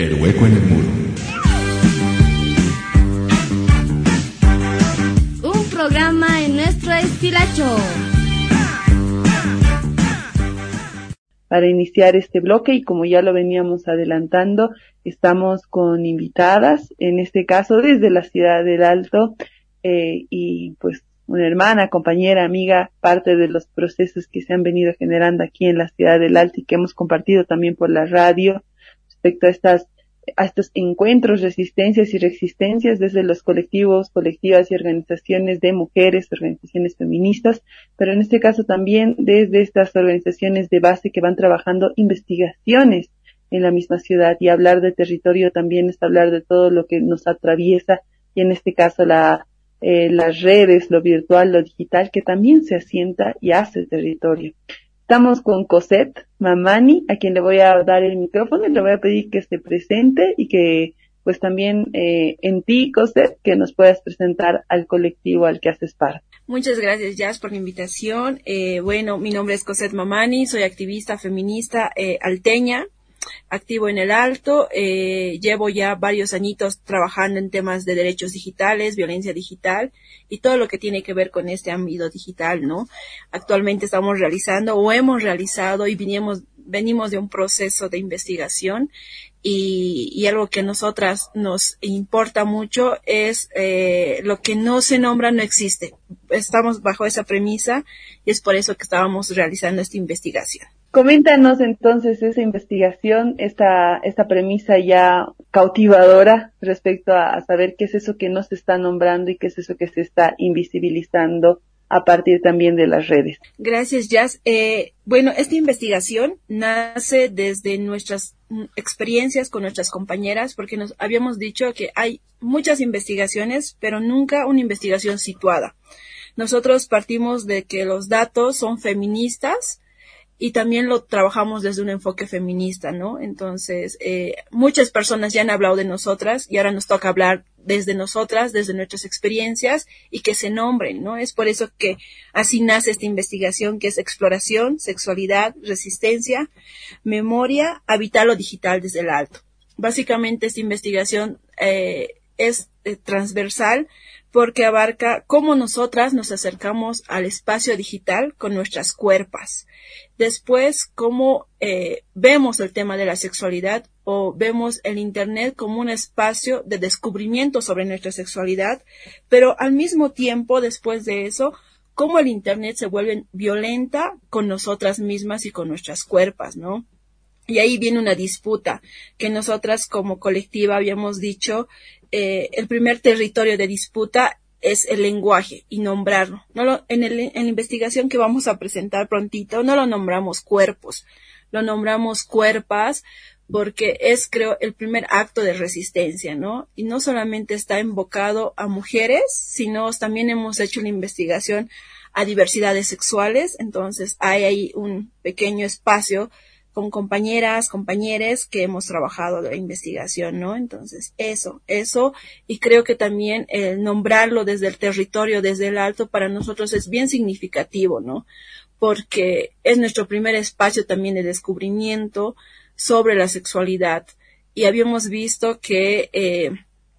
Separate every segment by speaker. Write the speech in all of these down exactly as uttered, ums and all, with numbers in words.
Speaker 1: El hueco en el muro.
Speaker 2: Un programa en nuestro estilacho.
Speaker 3: Para iniciar este bloque, y como ya lo veníamos adelantando, estamos con invitadas, en este caso desde la ciudad del Alto, eh, y pues una hermana, compañera, amiga, parte de los procesos que se han venido generando aquí en la ciudad del Alto y que hemos compartido también por la radio respecto a estas a estos encuentros, resistencias y resistencias desde los colectivos, colectivas y organizaciones de mujeres, organizaciones feministas, pero en este caso también desde estas organizaciones de base que van trabajando investigaciones en la misma ciudad, y hablar de territorio también es hablar de todo lo que nos atraviesa, y en este caso la eh, las redes, lo virtual, lo digital, que también se asienta y hace territorio. Estamos con Cosette Mamani, a quien le voy a dar el micrófono y le voy a pedir que se presente y que pues también eh, en ti, Cosette, que nos puedas presentar al colectivo al que haces parte.
Speaker 4: Muchas gracias, Jazz, por la invitación. Eh, bueno, mi nombre es Cosette Mamani, soy activista feminista eh, alteña, activo en el Alto. Eh, llevo ya varios añitos trabajando en temas de derechos digitales, violencia digital y todo lo que tiene que ver con este ámbito digital, ¿no? Actualmente estamos realizando o hemos realizado y venimos, venimos de un proceso de investigación y, y algo que a nosotras nos importa mucho es eh, lo que no se nombra no existe. Estamos bajo esa premisa y es por eso que estábamos realizando esta investigación.
Speaker 3: Coméntanos entonces esa investigación, esta esta premisa ya cautivadora respecto a, a saber qué es eso que no se está nombrando y qué es eso que se está invisibilizando a partir también de las redes.
Speaker 4: Gracias, Jazz. Eh, bueno, esta investigación nace desde nuestras experiencias con nuestras compañeras, porque nos habíamos dicho que hay muchas investigaciones, pero nunca una investigación situada. Nosotros partimos de que los datos son feministas, y también lo trabajamos desde un enfoque feminista, ¿no? Entonces, eh, muchas personas ya han hablado de nosotras y ahora nos toca hablar desde nosotras, desde nuestras experiencias y que se nombren, ¿no? Es por eso que así nace esta investigación, que es exploración, sexualidad, resistencia, memoria, habitar lo digital desde el Alto. Básicamente esta investigación eh, es eh, transversal, porque abarca cómo nosotras nos acercamos al espacio digital con nuestras cuerpas. Después, cómo eh, vemos el tema de la sexualidad o vemos el Internet como un espacio de descubrimiento sobre nuestra sexualidad, pero al mismo tiempo, después de eso, cómo el Internet se vuelve violenta con nosotras mismas y con nuestras cuerpas, ¿no? Y ahí viene una disputa que nosotras como colectiva habíamos dicho. Eh, el primer territorio de disputa es el lenguaje y nombrarlo. No lo, en, el, en la investigación que vamos a presentar prontito no lo nombramos cuerpos, lo nombramos cuerpas porque es, creo, el primer acto de resistencia, ¿no? Y no solamente está invocado a mujeres, sino también hemos hecho la investigación a diversidades sexuales. Entonces hay ahí un pequeño espacio con compañeras, compañeres que hemos trabajado la investigación, ¿no? Entonces, eso, eso, y creo que también el nombrarlo desde el territorio, desde el Alto, para nosotros es bien significativo, ¿no? Porque es nuestro primer espacio también de descubrimiento sobre la sexualidad, y habíamos visto que eh,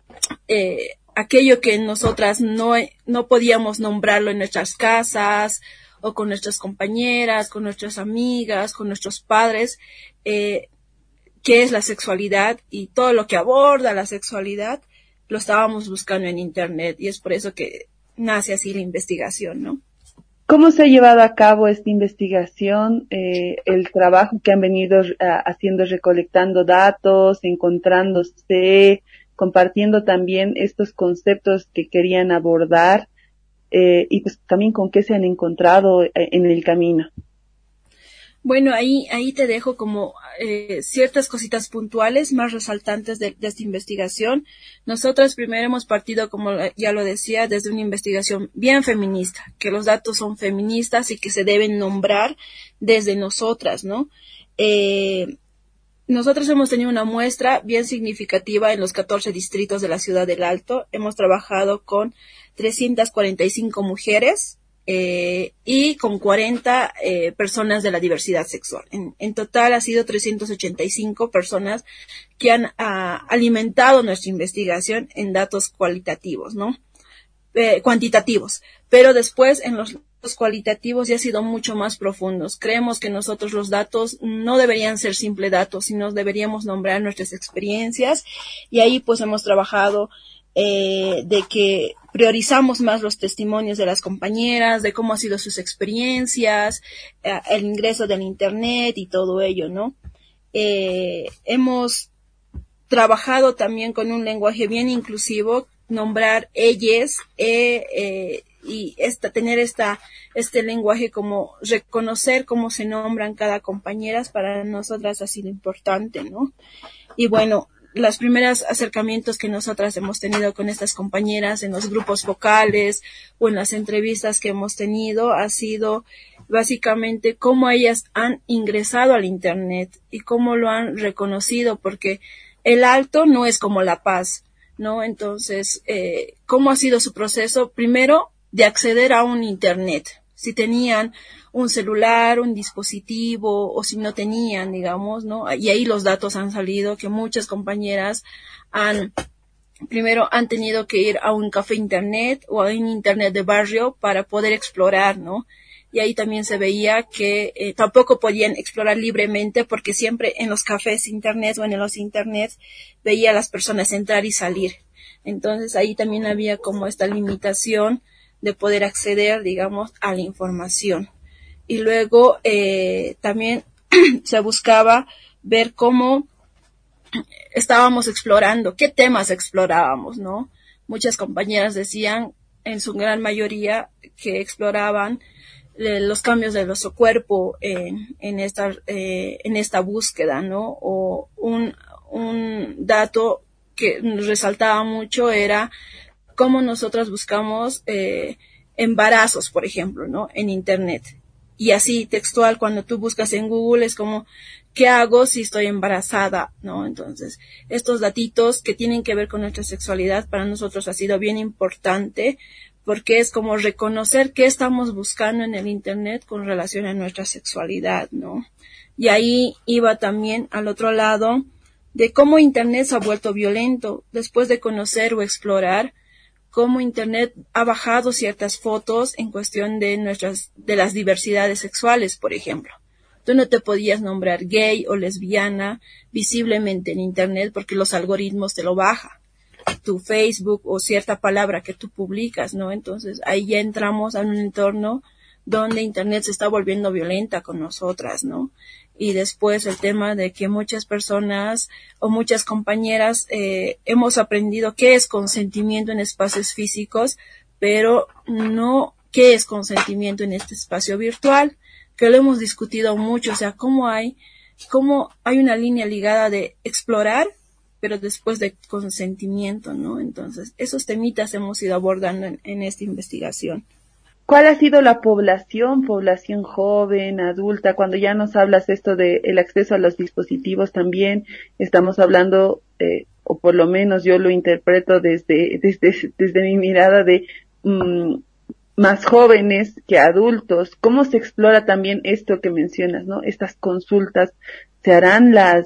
Speaker 4: eh, aquello que nosotras no, no podíamos nombrarlo en nuestras casas, o con nuestras compañeras, con nuestras amigas, con nuestros padres, eh, qué es la sexualidad y todo lo que aborda la sexualidad, lo estábamos buscando en Internet, y es por eso que nace así la investigación, ¿no?
Speaker 3: ¿Cómo se ha llevado a cabo esta investigación? Eh, el trabajo que han venido uh, haciendo, recolectando datos, encontrándose, compartiendo también estos conceptos que querían abordar. Eh, y pues también con qué se han encontrado eh, en el camino.
Speaker 4: Bueno, ahí ahí te dejo como eh, ciertas cositas puntuales más resaltantes de, de esta investigación. Nosotros primero hemos partido, como ya lo decía, desde una investigación bien feminista, que los datos son feministas y que se deben nombrar desde nosotras, ¿no? Eh, Nosotros hemos tenido una muestra bien significativa en los catorce distritos de la ciudad del Alto. Hemos trabajado con trescientas cuarenta y cinco mujeres eh, y con cuarenta eh, personas de la diversidad sexual. En, en total ha sido trescientas ochenta y cinco personas que han ah, alimentado nuestra investigación en datos cualitativos, ¿no? Eh, cuantitativos. Pero después en los datos cualitativos ya ha sido mucho más profundos. Creemos que nosotros los datos no deberían ser simple datos, sino deberíamos nombrar nuestras experiencias, y ahí pues hemos trabajado eh, de que priorizamos más los testimonios de las compañeras, de cómo han sido sus experiencias, eh, el ingreso del internet y todo ello, ¿no? Eh, hemos trabajado también con un lenguaje bien inclusivo, nombrar ellas, eh, eh, y esta, tener esta, este lenguaje, como reconocer cómo se nombran cada compañera, para nosotras ha sido importante, ¿no? Y bueno, los primeros acercamientos que nosotras hemos tenido con estas compañeras en los grupos focales o en las entrevistas que hemos tenido ha sido básicamente cómo ellas han ingresado al internet y cómo lo han reconocido, porque el Alto no es como La Paz, ¿no? Entonces, eh, ¿cómo ha sido su proceso? Primero, de acceder a un internet. Si tenían un celular, un dispositivo, o si no tenían, digamos, ¿no? Y ahí los datos han salido, que muchas compañeras han, primero han tenido que ir a un café internet o a un internet de barrio para poder explorar, ¿no? Y ahí también se veía que eh, tampoco podían explorar libremente, porque siempre en los cafés internet o en los internets veía a las personas entrar y salir. Entonces ahí también había como esta limitación de poder acceder, digamos, a la información. Y luego eh, también se buscaba ver cómo estábamos explorando, qué temas explorábamos, ¿no? Muchas compañeras decían, en su gran mayoría, que exploraban eh, los cambios de nuestro cuerpo en, en esta eh, en esta búsqueda, ¿no? O un un dato que resaltaba mucho era cómo nosotras buscamos eh, embarazos, por ejemplo, ¿no? En internet. Y así textual, cuando tú buscas en Google, es como, ¿qué hago si estoy embarazada? ¿No? Entonces, estos datitos que tienen que ver con nuestra sexualidad para nosotros ha sido bien importante, porque es como reconocer qué estamos buscando en el internet con relación a nuestra sexualidad, ¿no? Y ahí iba también al otro lado de cómo internet se ha vuelto violento después de conocer o explorar cómo internet ha bajado ciertas fotos en cuestión de nuestras, de las diversidades sexuales, por ejemplo. Tú no te podías nombrar gay o lesbiana visiblemente en internet porque los algoritmos te lo bajan. Tu Facebook o cierta palabra que tú publicas, ¿no? Entonces ahí ya entramos a un entorno donde internet se está volviendo violenta con nosotras, ¿no? Y después el tema de que muchas personas o muchas compañeras eh, hemos aprendido qué es consentimiento en espacios físicos, pero no qué es consentimiento en este espacio virtual, que lo hemos discutido mucho, o sea, cómo hay, cómo hay una línea ligada de explorar, pero después de consentimiento, ¿no? Entonces, esos temitas hemos ido abordando en, en esta investigación.
Speaker 3: ¿Cuál ha sido la población, población joven, adulta? Cuando ya nos hablas esto de el acceso a los dispositivos también, estamos hablando, eh, o por lo menos yo lo interpreto desde, desde, desde mi mirada de mmm, más jóvenes que adultos. ¿Cómo se explora también esto que mencionas, no? Estas consultas, ¿se harán las,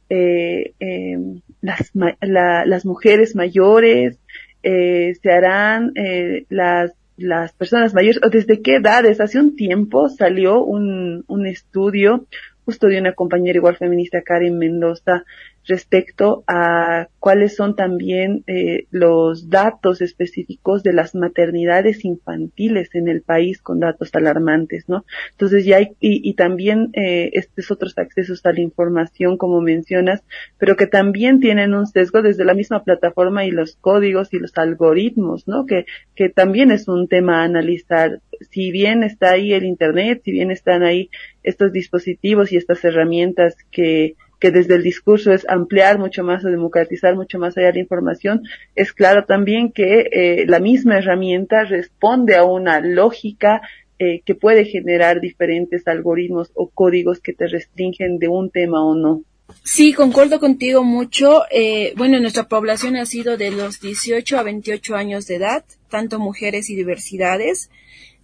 Speaker 3: eh, eh, las, la, las mujeres mayores? Eh, ¿se harán, eh, las las personas mayores, o desde qué edades? Hace un tiempo salió un, un estudio justo de una compañera igual feminista, Karen Mendoza, respecto a cuáles son también eh, los datos específicos de las maternidades infantiles en el país, con datos alarmantes, ¿no? Entonces ya hay, y, y también eh, estos otros accesos a la información, como mencionas, pero que también tienen un sesgo desde la misma plataforma y los códigos y los algoritmos, ¿no? Que, que también es un tema a analizar. Si bien está ahí el internet, si bien están ahí estos dispositivos y estas herramientas que que desde el discurso es ampliar mucho más o democratizar mucho más allá la información, es claro también que eh, la misma herramienta responde a una lógica eh, que puede generar diferentes algoritmos o códigos que te restringen de un tema o no.
Speaker 4: Sí, concuerdo contigo mucho. Eh, bueno, nuestra población ha sido de los dieciocho a veintiocho años de edad, tanto mujeres y diversidades.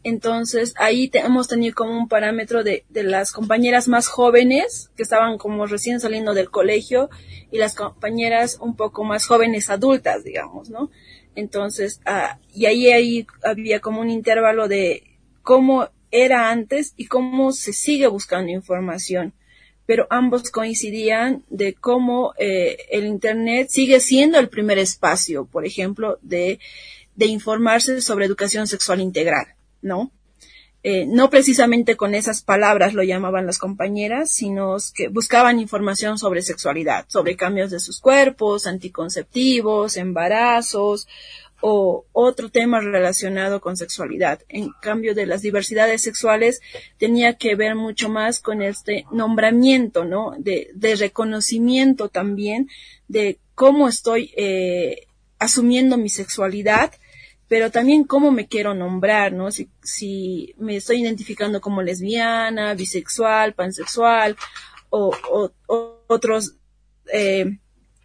Speaker 4: Entonces, ahí te, hemos tenido como un parámetro de, de las compañeras más jóvenes, que estaban como recién saliendo del colegio, y las compañeras un poco más jóvenes adultas, digamos, ¿no? Entonces, ah, y ahí, ahí había como un intervalo de cómo era antes y cómo se sigue buscando información. Pero ambos coincidían de cómo eh, el Internet sigue siendo el primer espacio, por ejemplo, de, de informarse sobre educación sexual integral, ¿no? Eh, no precisamente con esas palabras lo llamaban las compañeras, sino que buscaban información sobre sexualidad, sobre cambios de sus cuerpos, anticonceptivos, embarazos o otro tema relacionado con sexualidad. En cambio, de las diversidades sexuales tenía que ver mucho más con este nombramiento, ¿no? De, de reconocimiento también de cómo estoy eh, asumiendo mi sexualidad, pero también cómo me quiero nombrar, ¿no? Si, si me estoy identificando como lesbiana, bisexual, pansexual, o, o, o otros, eh,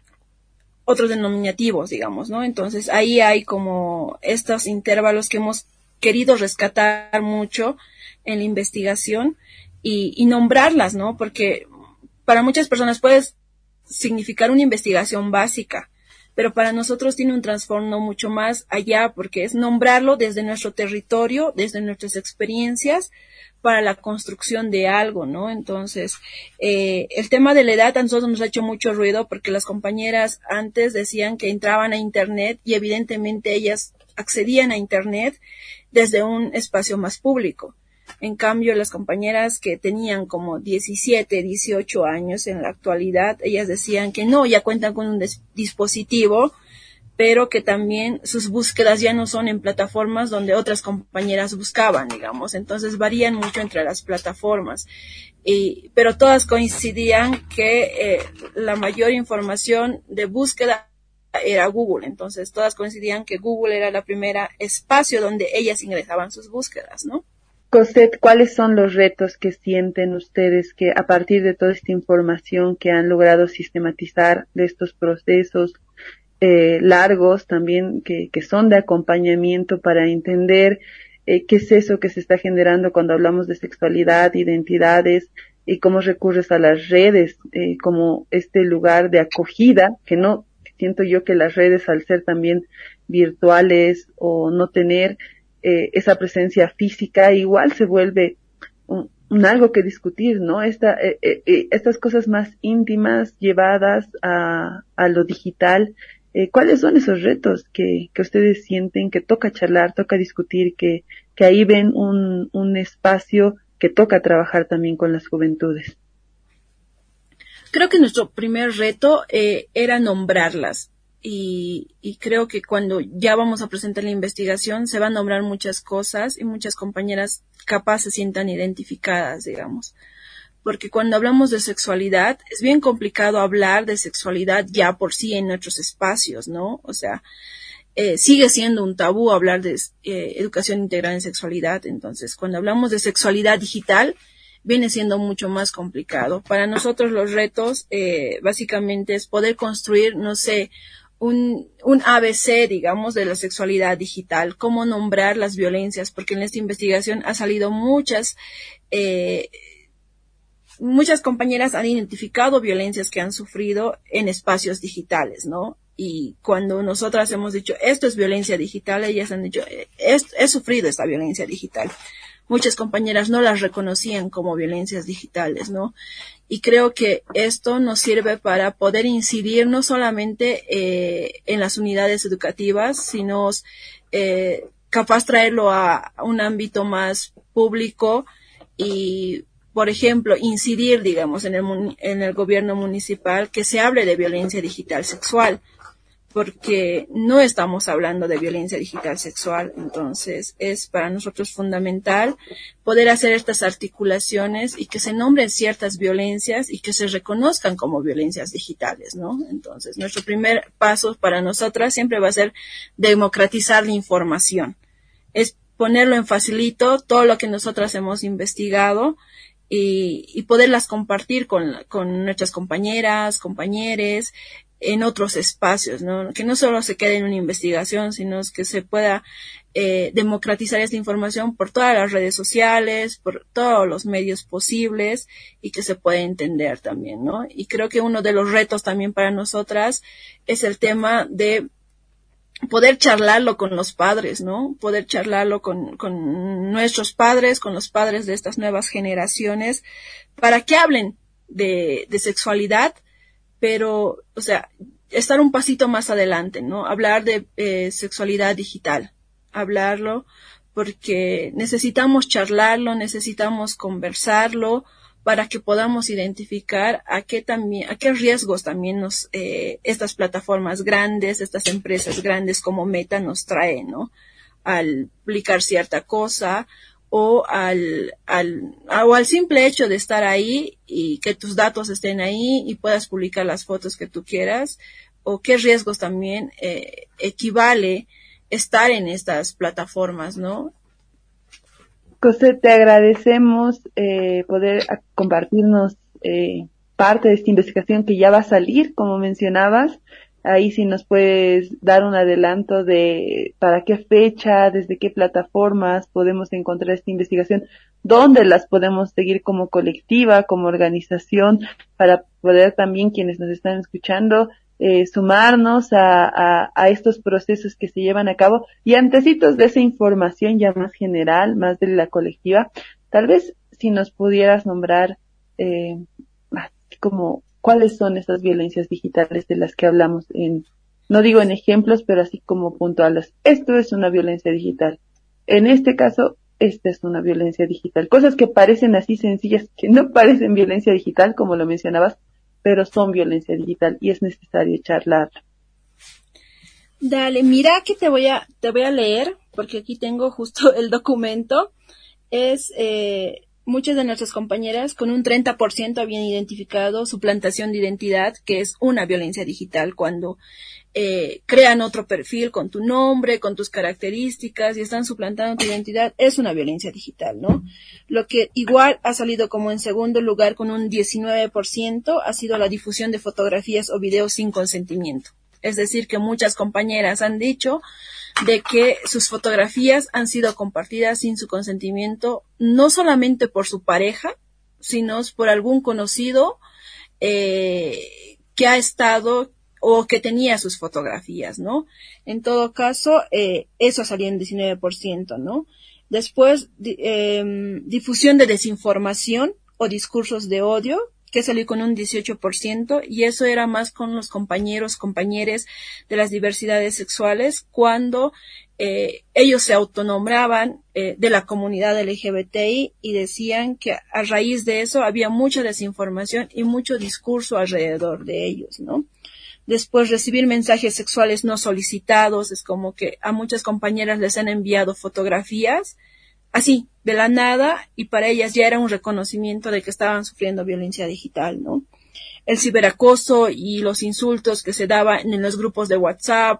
Speaker 4: otros denominativos, digamos, ¿no? Entonces, ahí hay como estos intervalos que hemos querido rescatar mucho en la investigación y, y nombrarlas, ¿no? Porque para muchas personas puede significar una investigación básica, pero para nosotros tiene un trasfondo mucho más allá, porque es nombrarlo desde nuestro territorio, desde nuestras experiencias, para la construcción de algo, ¿no? Entonces, eh, el tema de la edad a nosotros nos ha hecho mucho ruido, porque las compañeras antes decían que entraban a Internet y evidentemente ellas accedían a Internet desde un espacio más público. En cambio, las compañeras que tenían como diecisiete, dieciocho años en la actualidad, ellas decían que no, ya cuentan con un des- dispositivo, pero que también sus búsquedas ya no son en plataformas donde otras compañeras buscaban, digamos. Entonces varían mucho entre las plataformas. Y, pero todas coincidían que eh, la mayor información de búsqueda era Google. Entonces todas coincidían que Google era la primera espacio donde ellas ingresaban sus búsquedas, ¿no?
Speaker 3: Cosette, ¿cuáles son los retos que sienten ustedes que a partir de toda esta información que han logrado sistematizar de estos procesos eh, largos también que, que son de acompañamiento para entender eh, qué es eso que se está generando cuando hablamos de sexualidad, identidades y cómo recurres a las redes eh, como este lugar de acogida, que no siento yo que las redes al ser también virtuales o no tener Eh, esa presencia física igual se vuelve un, un algo que discutir, ¿no? Esta, eh, eh, estas cosas más íntimas llevadas a, a lo digital, eh, ¿cuáles son esos retos que, que ustedes sienten que toca charlar, toca discutir, que, que ahí ven un, un espacio que toca trabajar también con las juventudes?
Speaker 4: Creo que nuestro primer reto eh, era nombrarlas. Y, y creo que cuando ya vamos a presentar la investigación se van a nombrar muchas cosas y muchas compañeras capaz se sientan identificadas, digamos. Porque cuando hablamos de sexualidad es bien complicado hablar de sexualidad ya por sí en nuestros espacios, ¿no? O sea, eh, sigue siendo un tabú hablar de eh, educación integral en sexualidad. Entonces, cuando hablamos de sexualidad digital, viene siendo mucho más complicado. Para nosotros los retos eh, básicamente es poder construir, no sé, un, un A B C, digamos, de la sexualidad digital, cómo nombrar las violencias, porque en esta investigación ha salido muchas, eh, muchas compañeras han identificado violencias que han sufrido en espacios digitales, ¿no? Y cuando nosotras hemos dicho, esto es violencia digital, ellas han dicho, he, he sufrido esta violencia digital. Muchas compañeras no las reconocían como violencias digitales, ¿no? Y creo que esto nos sirve para poder incidir no solamente eh, en las unidades educativas, sino eh, capaz traerlo a un ámbito más público y, por ejemplo, incidir, digamos, en el, en el gobierno municipal que se hable de violencia digital sexual, porque no estamos hablando de violencia digital sexual. Entonces es para nosotros fundamental poder hacer estas articulaciones y que se nombren ciertas violencias y que se reconozcan como violencias digitales, ¿no? Entonces nuestro primer paso para nosotras siempre va a ser democratizar la información, es ponerlo en facilito todo lo que nosotras hemos investigado y, y poderlas compartir con, con nuestras compañeras, compañeros, en otros espacios, ¿no? Que no solo se quede en una investigación, sino que se pueda eh, democratizar esta información por todas las redes sociales, por todos los medios posibles y que se pueda entender también, ¿no? Y creo que uno de los retos también para nosotras es el tema de poder charlarlo con los padres, ¿no? Poder charlarlo con, con nuestros padres, con los padres de estas nuevas generaciones, para que hablen de, de sexualidad, pero, o sea, estar un pasito más adelante, ¿no? Hablar de eh, sexualidad digital, hablarlo, porque necesitamos charlarlo, necesitamos conversarlo, para que podamos identificar a qué también, a qué riesgos también nos, eh, estas plataformas grandes, estas empresas grandes como Meta nos traen, ¿no? Al publicar cierta cosa, o al, al, o al simple hecho de estar ahí y que tus datos estén ahí y puedas publicar las fotos que tú quieras, o qué riesgos también, eh, equivale estar en estas plataformas, ¿no?
Speaker 3: José, te agradecemos eh, poder a- compartirnos eh, parte de esta investigación que ya va a salir, como mencionabas. Ahí sí nos puedes dar un adelanto de para qué fecha, desde qué plataformas podemos encontrar esta investigación, dónde las podemos seguir como colectiva, como organización, para poder también quienes nos están escuchando eh, sumarnos a, a, a estos procesos que se llevan a cabo. Y antecitos de esa información ya más general, más de la colectiva, tal vez si nos pudieras nombrar eh, así como cuáles son esas violencias digitales de las que hablamos en, no digo en ejemplos, pero así como puntuales. Esto es una violencia digital. En este caso, esta es una violencia digital. Cosas que parecen así sencillas, que no parecen violencia digital, como lo mencionabas, pero son violencia digital y es necesario charlar.
Speaker 4: Dale, mira que te voy a, te voy a leer, porque aquí tengo justo el documento. Es, eh, muchas de nuestras compañeras con un treinta por ciento habían identificado suplantación de identidad, que es una violencia digital, cuando eh, crean otro perfil con tu nombre, con tus características y están suplantando tu identidad, es una violencia digital, ¿no? Lo que igual ha salido como en segundo lugar con un diecinueve por ciento ha sido la difusión de fotografías o videos sin consentimiento. Es decir, que muchas compañeras han dicho de que sus fotografías han sido compartidas sin su consentimiento, no solamente por su pareja, sino por algún conocido eh, que ha estado o que tenía sus fotografías, ¿no? En todo caso, eh, eso salió en diecinueve por ciento, ¿no? Después, di, eh, difusión de desinformación o discursos de odio, que salió con un dieciocho por ciento, y eso era más con los compañeros, compañeres de las diversidades sexuales, cuando eh, ellos se autonombraban eh, de la comunidad L G B T I y decían que a raíz de eso había mucha desinformación y mucho discurso alrededor de ellos, ¿no? Después, recibir mensajes sexuales no solicitados, es como que a muchas compañeras les han enviado fotografías así, de la nada, y para ellas ya era un reconocimiento de que estaban sufriendo violencia digital, ¿no? El ciberacoso y los insultos que se daban en los grupos de WhatsApp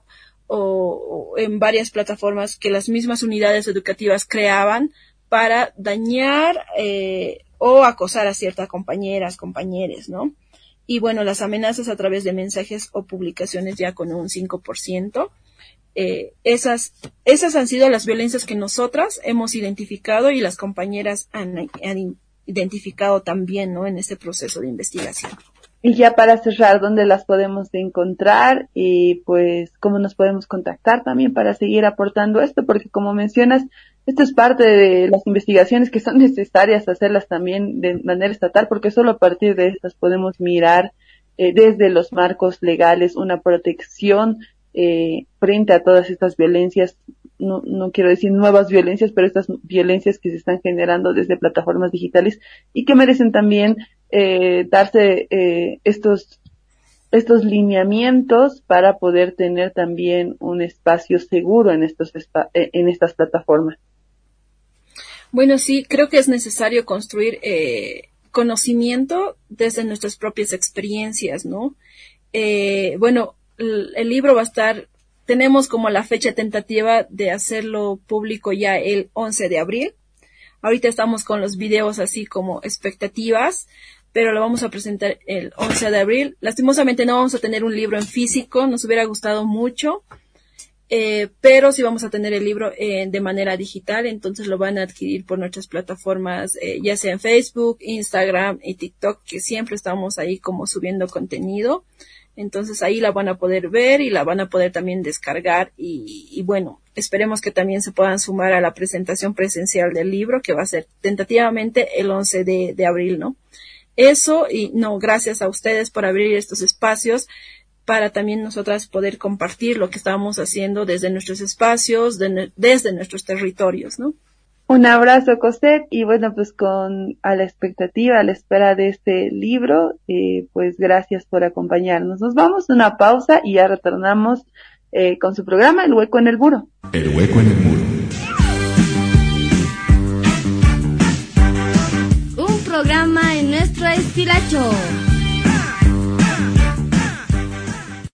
Speaker 4: o, o en varias plataformas que las mismas unidades educativas creaban para dañar eh, o acosar a ciertas compañeras, compañeros, ¿no? Y bueno, las amenazas a través de mensajes o publicaciones ya con un cinco por ciento. Eh, esas, esas han sido las violencias que nosotras hemos identificado y las compañeras han, han identificado también, ¿no? En este proceso de investigación.
Speaker 3: Y ya para cerrar, ¿dónde las podemos encontrar? Y pues, ¿cómo nos podemos contactar también para seguir aportando esto? Porque como mencionas, esto es parte de las investigaciones que son necesarias hacerlas también de manera estatal, porque solo a partir de estas podemos mirar eh, desde los marcos legales una protección eh, frente a todas estas violencias. No, no quiero decir nuevas violencias, pero estas violencias que se están generando desde plataformas digitales y que merecen también eh, darse eh, estos estos lineamientos para poder tener también un espacio seguro en estos espa- en estas plataformas.
Speaker 4: Bueno, sí, creo que es necesario construir eh, conocimiento desde nuestras propias experiencias, ¿no? Eh, bueno, el, el libro va a estar, tenemos como la fecha tentativa de hacerlo público ya el once de abril. Ahorita estamos con los videos así como expectativas, pero lo vamos a presentar el once de abril. Lastimosamente no vamos a tener un libro en físico, nos hubiera gustado mucho, eh, pero sí vamos a tener el libro eh, de manera digital, entonces lo van a adquirir por nuestras plataformas, eh, ya sea en Facebook, Instagram y TikTok, que siempre estamos ahí como subiendo contenido. Entonces ahí la van a poder ver y la van a poder también descargar y, y bueno, esperemos que también se puedan sumar a la presentación presencial del libro, que va a ser tentativamente el once de abril, ¿no? Eso, y no, gracias a ustedes por abrir estos espacios para también nosotras poder compartir lo que estamos haciendo desde nuestros espacios, de, desde nuestros territorios, ¿no?
Speaker 3: Un abrazo, Cosette, y bueno, pues con a la expectativa, a la espera de este libro, eh, pues gracias por acompañarnos. Nos vamos a una pausa y ya retornamos eh, con su programa El Hueco en el Muro.
Speaker 1: El Hueco en el Muro.
Speaker 2: Un programa en nuestro estilacho.